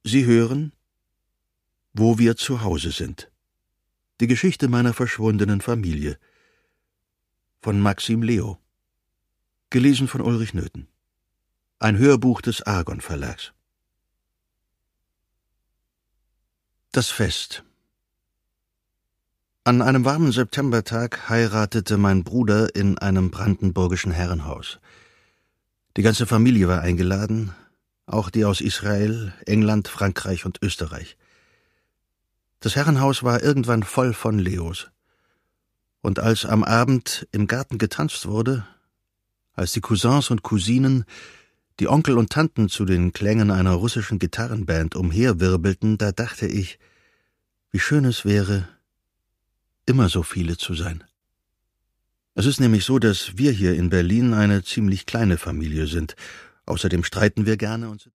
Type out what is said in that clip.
Sie hören, wo wir zu Hause sind. Die Geschichte meiner verschwundenen Familie. Von Maxim Leo. Gelesen von Ulrich Nöthen. Ein Hörbuch des Argon Verlags. Das Fest. An einem warmen Septembertag heiratete mein Bruder in einem brandenburgischen Herrenhaus. Die ganze Familie war eingeladen, auch die aus Israel, England, Frankreich und Österreich. Das Herrenhaus war irgendwann voll von Leos. Und als am Abend im Garten getanzt wurde, als die Cousins und Cousinen, die Onkel und Tanten zu den Klängen einer russischen Gitarrenband umherwirbelten, da dachte ich, wie schön es wäre, immer so viele zu sein. Es ist nämlich so, dass wir hier in Berlin eine ziemlich kleine Familie sind. Außerdem streiten wir gerne und